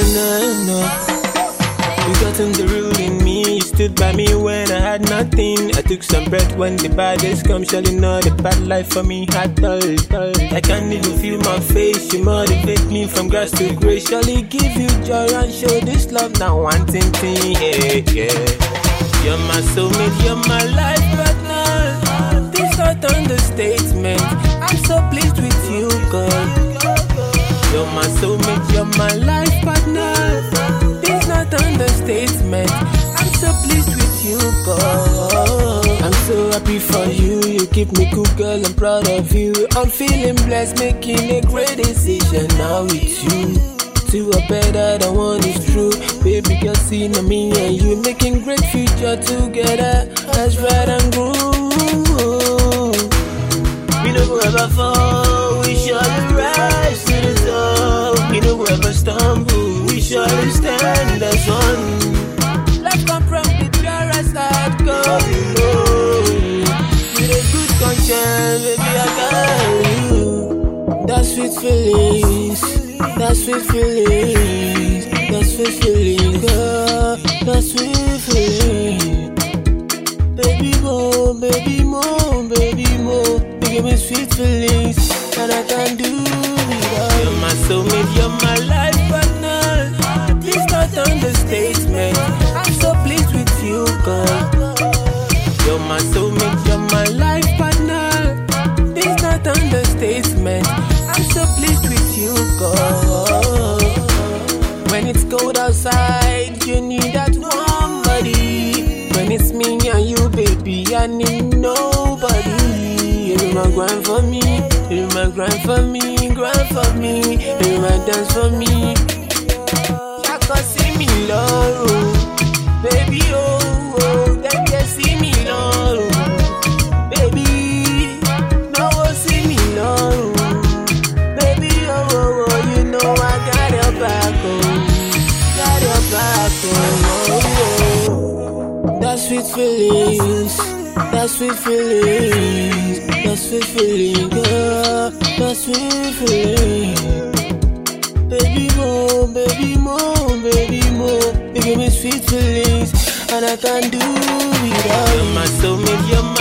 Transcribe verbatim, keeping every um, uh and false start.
no, no. You got in the rule in me. You stood by me when I had nothing. I took some breath when the baddest come. Surely know the bad life for me had dull, dull. I can't even feel my face. You motivate me from grass to grace. Surely give you joy and show this love. Now one thing, thing, yeah, yeah. You're my soulmate, you're my life partner. This not understatement. I'm so pleased with you, girl. You're my soulmate, you're my life partner. This not understatement. I'm so pleased with you, girl. I'm so happy for you. You keep me cool, girl. I'm proud of you. I'm feeling blessed, making a great decision now with you. Two are better than one is true. Baby girl, see now me and you making great future together. That's right and groove. We don't go ever fall. We shall rise to the top. We don't go ever stumble. We shall stand as one. Life come from the purest heart, girl. With a good conscience, baby, I got you. That's sweet feelings. That's sweet feelings. That's sweet feelings, girl. That's sweet feelings. Baby more, baby more, baby more. You give me sweet feelings, and I can't do without. You're my soulmate, you're my life partner. This not understatement. I'm so pleased with you, girl. You're my soulmate, you're my life partner. This not understatement. I'm so pleased with you, girl. When it's cold outside, you need that warm body. When it's me and you, baby, I need nobody. You my grind for me, you my grind for me, grind for me, you my dance for me. I can see me love, baby, oh, oh, then you see me love, baby, no one see me love, baby, oh, oh, oh, you know I got your back, oh, got your back, oh, oh, oh. That's sweet feelings, that's sweet feelings, that's sweet feeling, girl, that's sweet feeling. Baby more, baby more, baby more. You give me sweet feelings, and I can't do without you. You're my soulmate, you're my